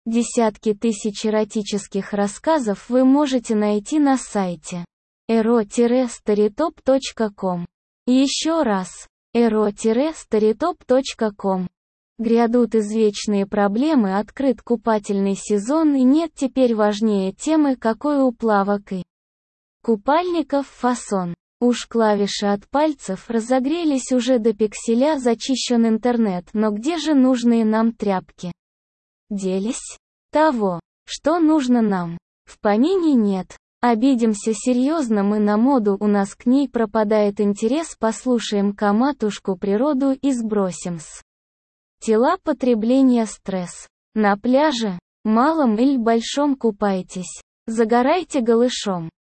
Десятки тысяч эротических рассказов вы можете найти на сайте ero-storytop.com. Еще раз, ero-storytop.com. Грядут извечные проблемы, открыт купательный сезон и нет теперь важнее темы, какой у плавок и купальников фасон. Уж клавиши от пальцев разогрелись уже до пикселя, зачищен интернет, но где же нужные нам тряпки? Делись? Того, что нужно нам, в помине нет. Обидимся серьезно мы на моду, у нас к ней пропадает интерес, послушаем-ка матушку природу и сбросим с тела потребления стресс. На пляже, малом или большом купайтесь, загорайте голышом.